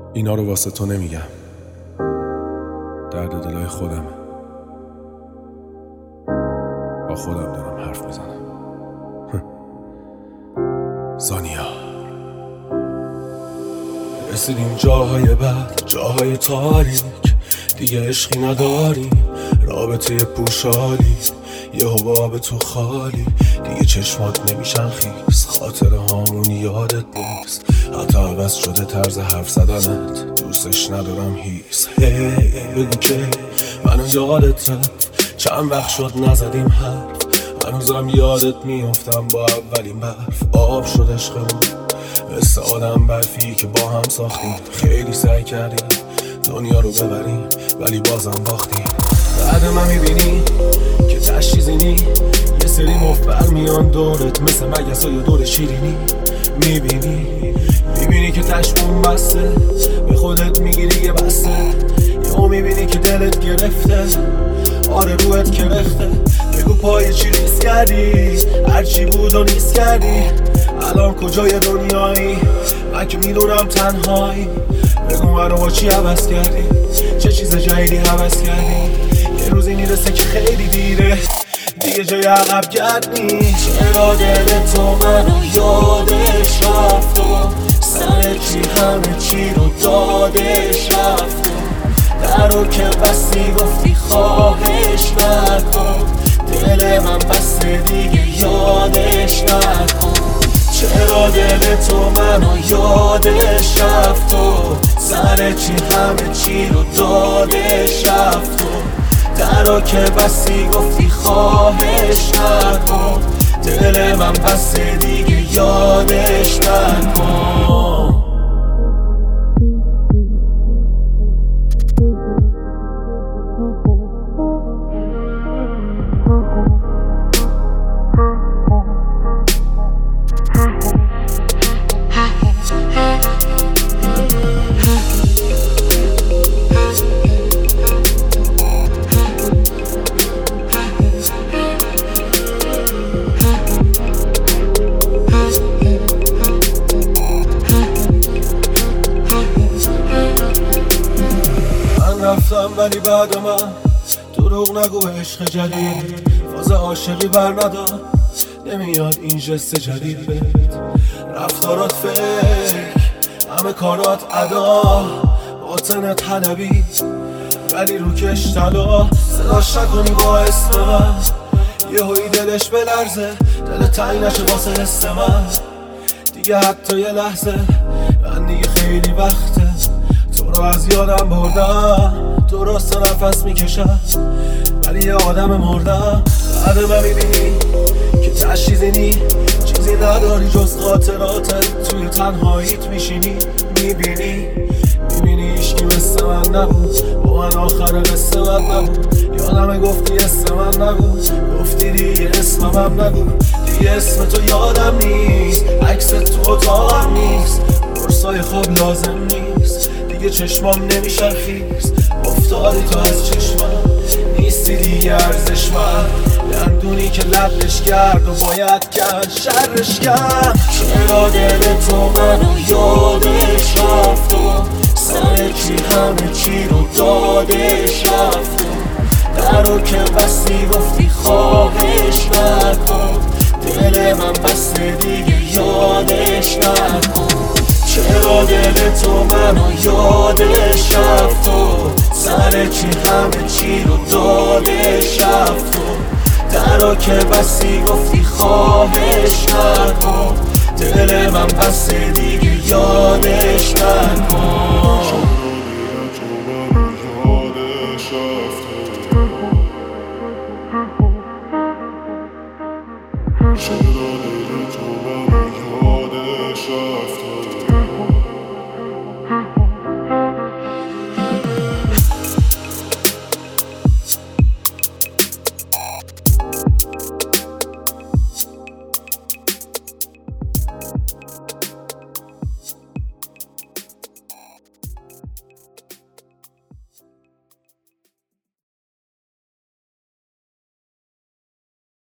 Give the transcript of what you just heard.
اینا رو واسه تو نمیگم، درد دلای خودم، با خودم دارم حرف میزنم. زانیا رسیدیم جاهای بد، جاهای تاریک، دیگه عشقی نداریم، رابطه پوشالی، یه حباب تو خالی، دیگه چشمات نمیشن خیس، خاطر هامون یادت نیست، حتی عوض شده طرز حرف زدنت، دوستش ندارم هیس. بگو که منو یادت رفت، چند وقت شد نزدیم حرف، هنوزم یادت میافتم با اولین برف، آب شد عشقمون مثل آدم برفی که با هم ساختیم، خیلی سعی کردیم دنیا رو ببریم ولی بازم باختیم. بعد من میبینی که تشریزینی، یه سری مفبر میان دورت مثل مگسای دور شیرینی، میبینی که تشمون بسته، به خودت میگیری یه بسته، یهو میبینی که دلت گرفته، آره روحت کرخته، بگو پای چی ریز کردی، هرچی بود و نیست کردی، الان کجای دنیایی، من که میدونم تنهایی، بگو منو با چی عوض کردی، چه چیز جدیدی عوض کردی، یه روزی میرسه که خیلی دیره، دیگه جای عقب گرد نیست. چرا دل تو منو یادش رفت و سر چی همه چی رو دادش رفت و درو که بستی گفتی خواهش نکن، دل من بسته دیگه یادش نکن. چرا دل تو منو یادش رفت و سر چی همه چی رو دادش رفت و درو که بستی گفتی خواهش نکن، دل من بسته دیگه یادش نکن. رفتم ولی بعد من دروغ نگو، عشق جدید فاز عاشقی بر ندار، نمیاد این جست جدید بهت، رفتارات فکر، همه کارات ادا، باطنت حلبی ولی روکش طلا، صداش نکنی با اسم من، یه هایی دلش بلرزه، دل تنگ نشه واسه حس من، دیگه حتی یه لحظه، من دیگه خیلی وقته تو رو از یادم بردم، درست نفس میکشم ولی یه آدم مردم. بعد من میبینی که تشریزینی، چیزی نداری جز خاطراتت، توی تنهاییت میشینی، میبینی عشقی مثل من نبود، با من آخر قصه من نبود، یادم گفتی اسم من نبود، گفتی دیگه اسمم نگو، دیگه اسم تو یادم نیست، عکس تو اتاقم نیست، برسای خواب لازم نیست، دیگه چشمام نمیشن خیز، افتادی تو از چشمم، نیستی دیگه ارزش من، دندونی که لبش کرد و باید کرد شرش کرد. چرا دل تو منو یادش رفت و سر چی همه چی رو دادش رفت و درو که بستی گفتی خواهش نکن، دل من بسته دیگه یادش نکن. چرا دل تو منو یادش رفت و سر چی همه چی رو دادش رفت و درو که بستی گفتی خواهش نکن، دل من بسته دیگه یادش نکن. چرا